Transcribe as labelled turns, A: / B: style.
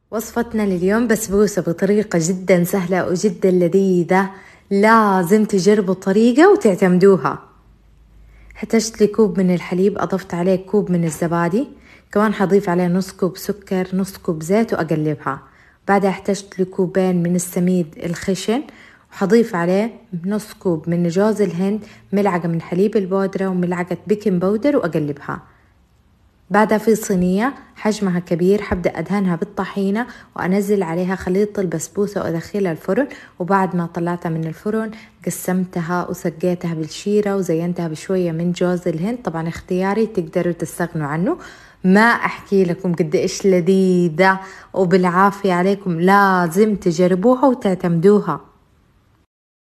A: وصفتنا لليوم بسبوسة بطريقة جدا سهلة وجدا لذيذة. لازم تجربوا الطريقة وتعتمدوها. احتجت لي كوب من الحليب، أضفت عليه كوب من الزبادي، كمان حضيف عليه نص كوب سكر، نص كوب زيت وأقلبها. بعدها احتجت لي كوبين من السميد الخشن، وحضيف عليه نص كوب من جوز الهند، ملعقة من حليب البودرة وملعقة بيكنج باودر وأقلبها. بعدها في صينية حجمها كبير حبدأ أدهنها بالطحينة وأنزل عليها خليط البسبوسة وأدخلها الفرن. وبعد ما طلعتها من الفرن قسمتها وسقيتها بالشيرة وزينتها بشوية من جوز الهند، طبعا اختياري، تقدروا تستغنوا عنه. ما أحكي لكم قد إيش لذيذة، وبالعافية عليكم، لازم تجربوها وتعتمدوها.